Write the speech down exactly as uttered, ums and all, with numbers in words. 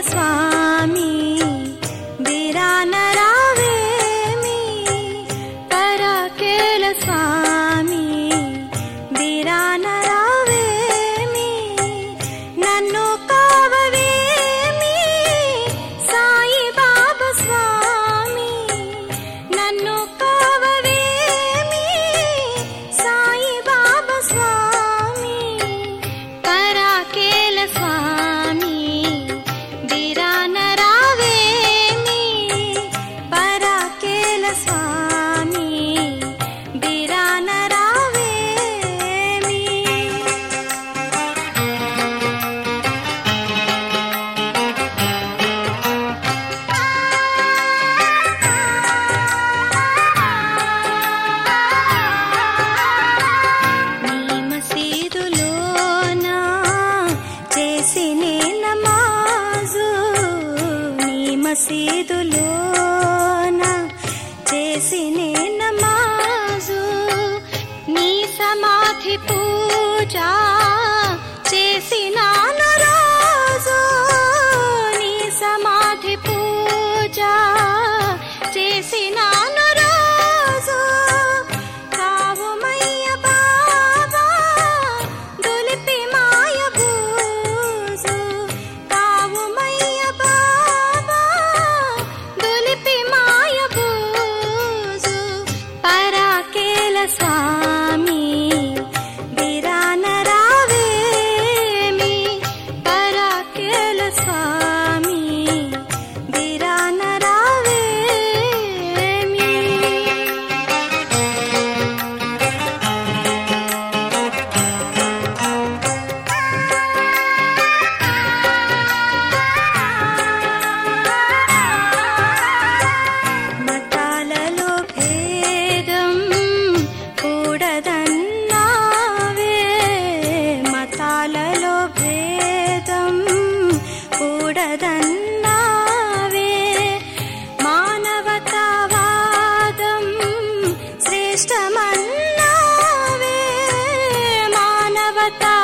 స్వామి బిరానరావేమి పరాకేల స్వామి బిరానరావేమి నన్ను కావవేమి సాయి బాబా స్వామి నన్ను కావవేమి సాయి బాబా స్వామి పరాకేల స్వామి బిరానరావేమి పరాకేల స్వామి బిరానరావేమి నీ మసీదులోన చేసినే నమాజు నీ మసీదులోన చేసినే నమాజు నీ సమాధి పూజ చేసినాను రోజు నీ సమాధి పూజ చేసినాను రోజు కావుమయ్య బాబా దులిపి మాయ బూజు కావుమయ్య బాబా దులిపి మాయ బూజు పరాకేల స్వామి బిరానరావేమి పరాకేల స్వామి బిరానరావేమి మతాలలో భేదం కూడదన్నావే మతాలలో భేదం కూడదన్నావే మానవతావాదం శ్రేష్టమన్నావే మానవతా